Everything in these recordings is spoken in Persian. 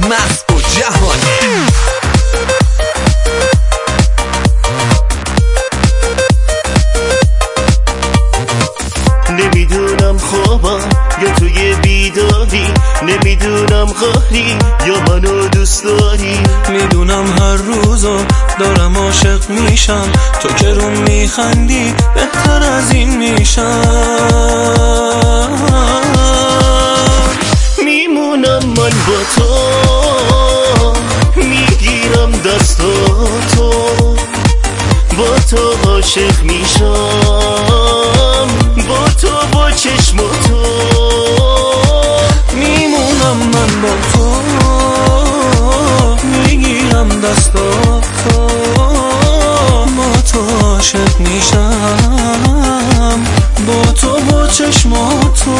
مست و جهانی. نمیدونم خوابم یا توی بیداری، نمیدونم قهری یا منو دوست داری. میدونم هر روزو دارم عاشق میشم، تو که رو میخندی بهتر از این میشم. میمونم من با تو، میگیرم دستاتو، با تو عاشق میشم، با تو با چشم تو. میمونم من با تو، میگیرم دستاتو، با تو عاشق میشم، با تو با چشم تو.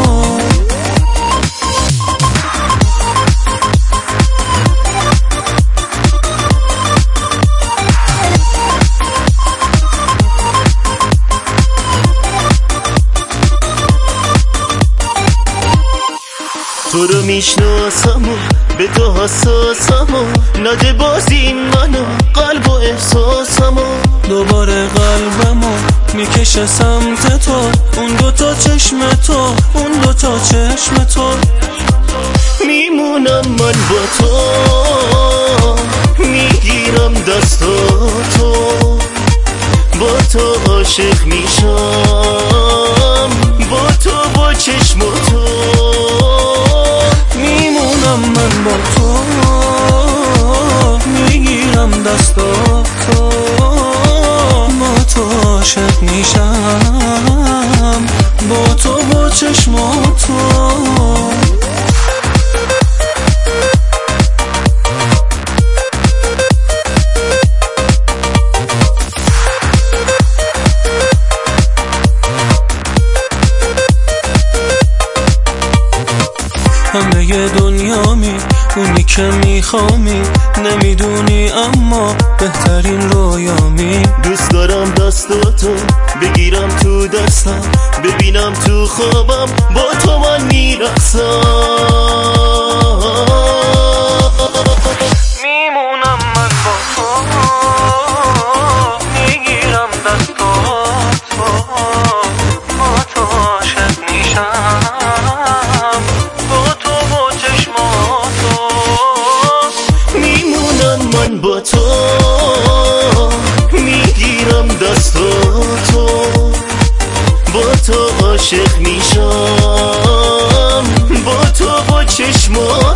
تو رو میشناسم و به تو حساسم و نده بازی منو قلب و احساسم و دوباره قلبمو میکشه سمت تو، اون دوتا چشم تو، اون دوتا چشم تو. میمونم من با تو، میگیرم دستاتو، با تو عاشق میشم، با تو با چشم تو. میمونم من با تو، میگیرم دستاتو، با تو عاشق میشم، با تو با چشم تو. همه دنیامی، اونی که میخوامی، نمیدونی اما بهترین رویامی. دوست دارم دستاتو بگیرم تو دستم، ببینم تو خوابم با تو من میرقصم. میمونم من با تو، میگیرم دستاتو، با تو عاشق میشم، با تو با چشماتو. میمونم من با تو، میگیرم دستاتو، با تو عاشق میشم، با تو با چشماتو.